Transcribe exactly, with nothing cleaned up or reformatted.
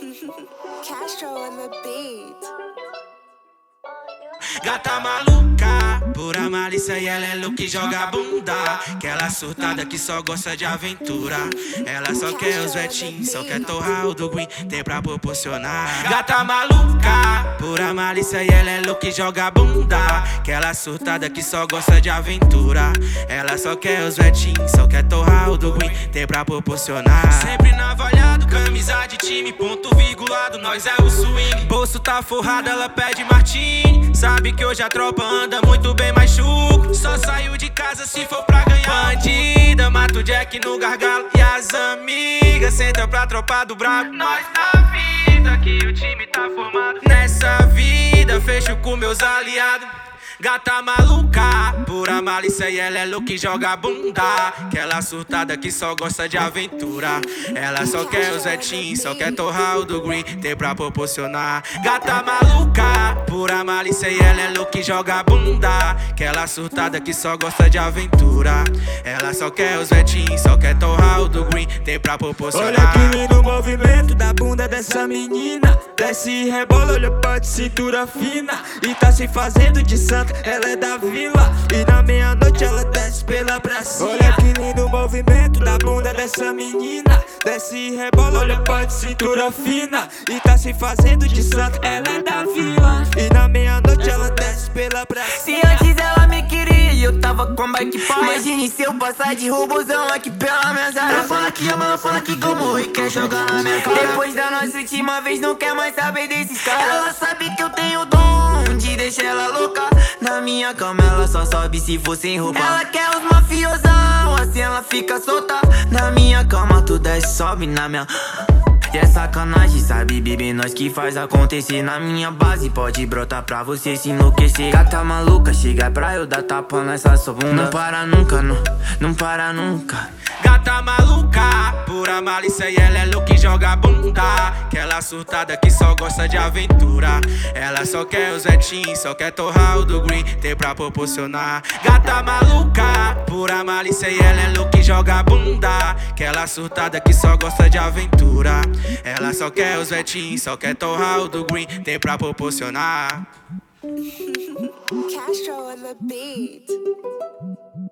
Castro on the beat. Gata maluca, pura malícia e ela é louca e joga bunda. Aquela surtada que só gosta de aventura. Ela só quer os vetinhos, só quer torrar o do green, tem pra proporcionar. Gata maluca, pura malícia e ela é louca e joga bunda. Aquela surtada que só gosta de aventura. Ela só quer os vetinhos, só quer torrar o do green, tem pra proporcionar. Sempre navalhado, camisa de time, ponto virgulado, nós é o swing. Bolso tá forrado, ela pede Martim. Sabe que hoje a tropa anda muito bem mais chuco. Só saiu de casa se for pra ganhar. Bandida, mata o Jack no gargalo. E as amigas sentam pra tropa do brabo. Nós na vida, que o time tá formado. Nessa vida, fecho com meus aliados. Gata maluca, pura malícia e ela é louca e joga bunda. Aquela surtada que só gosta de aventura. Ela só quer os vetinhos, só quer torrar o do green, tem pra proporcionar. Gata maluca, pura malícia e ela é louca e joga bunda. Aquela surtada que só gosta de aventura. Ela só quer os vetinhos, só quer torrar o do green, tem pra proporcionar. Olha que lindo movimento da bunda dessa menina. Desce e rebola, olha pra de cintura fina. E tá se fazendo de santa, ela é da vila. E na meia-noite ela desce pela pracinha. Olha que lindo movimento da bunda dessa menina. Desce e rebola, olha pra de cintura fina. E tá se fazendo de santa, ela é da vila. E na meia-noite ela desce pela pracinha. Se antes ela me queria e eu tava com bike pai, imagine se eu passar de robôzão aqui pela minha área. Ela fala que ama, ela fala que como e quer jogar na minha cara. Depois da nossa última vez não quer mais saber desses caras. Ela sabe que eu tenho dom de deixar ela louca. Na minha cama ela só sobe se for sem roupa. Ela quer os mafiosão, assim ela fica solta. Na minha cama tu desce, sobe na minha. E é sacanagem, sabe, baby, nós que faz acontecer. Na minha base pode brotar pra você se enlouquecer. Gata maluca, chega pra eu dar tapa nessa sua bunda. Não para nunca, não, não para nunca. Gata maluca, pura malícia e ela é louca e joga bunda. Aquela surtada que só gosta de aventura. Ela só quer os vetinhos, só quer torrar o do green, tem pra proporcionar. Gata maluca, pura malícia e ela é louca e joga bunda. Aquela surtada que só gosta de aventura. Ela só quer os vetinhos, só quer torrar o do green, tem pra proporcionar. Castro on the beat.